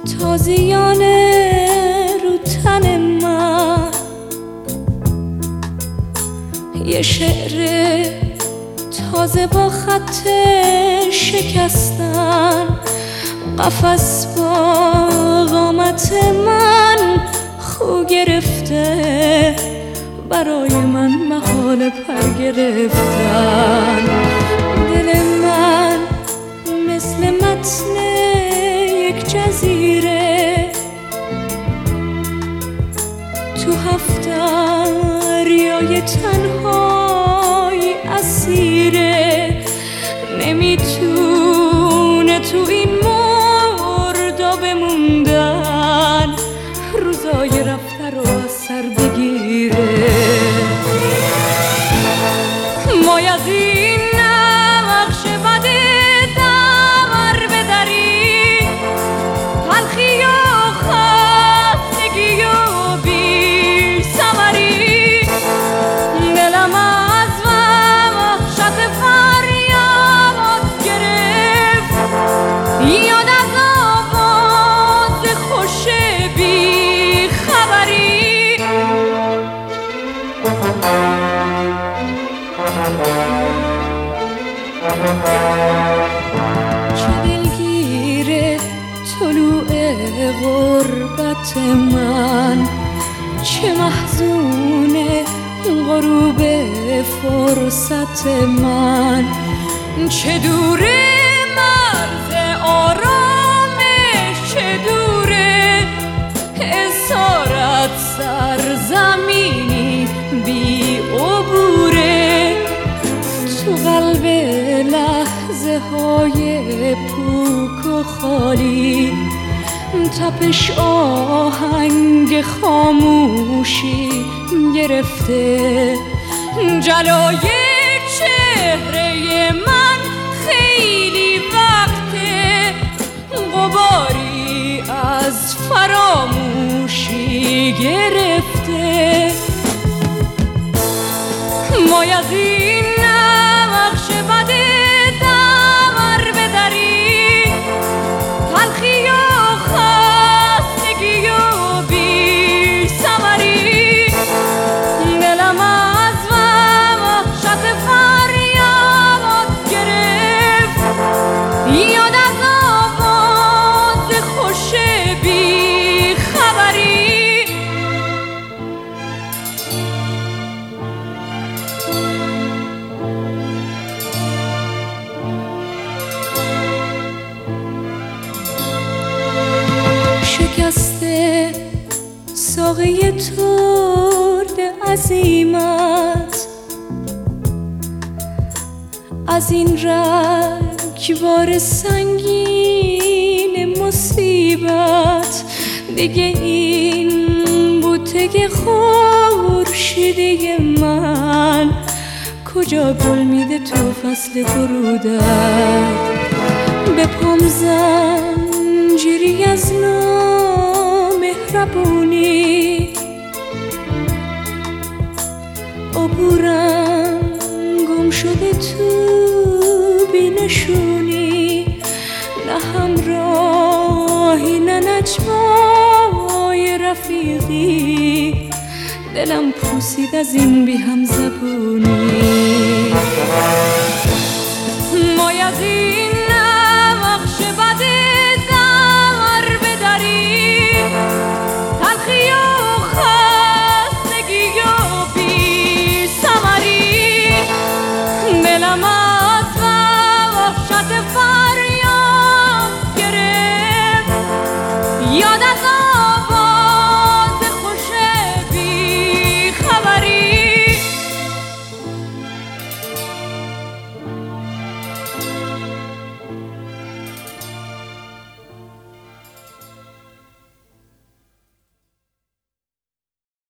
تازیان رو تن من، یه شعر تازه با خط شکستن، قفس با قامت من خو گرفته، برای من محال پر گرفتن. دل من مثل متن یک جزیره، تو هفت دریای تنهای اسیره، نمیتونه تو این مردا بموندن، روزای رفته رو از سر بگیره. مای از این نقش بد دور بدری، تلخی و خستگی و بی ثمری، دلم از وحشت فریاد گرفت، یاد از آواز خوش بی خبری. چه دلگیره طلوع غربت من، چه محزونه غروب فرصت من، چه دوره مرز آرامش، چه دوره اسارت سرزمینی بی عبوره، تو قلب لحظه های پوک و خالی، تپش آهنگ خاموشی گرفته، جلوی چهره من خیلی وقته، غباری از فراموشی گرفته. مای از این نقش بد دور بدری، تلخی و خستگی و بی ثمری، دلم از وحشت فریاد گرفت، یاد از آواز خوش بی خبری. شکسته ساقه ترد عزیمت، از این رگبار سنگین مصیبت، دیگه این بوته خورشیدی من کجا گل میده تو فصل برودت. به پام زنجیری از نامهربونی، عبورم گم شده تو بینشونی، نه همراهی نه نجوای رفیقی، دلم پوسید از این بی هم زبونی. مای از این نقش بد دور بدری، تلخی و خستگی و بی ثمری، دلم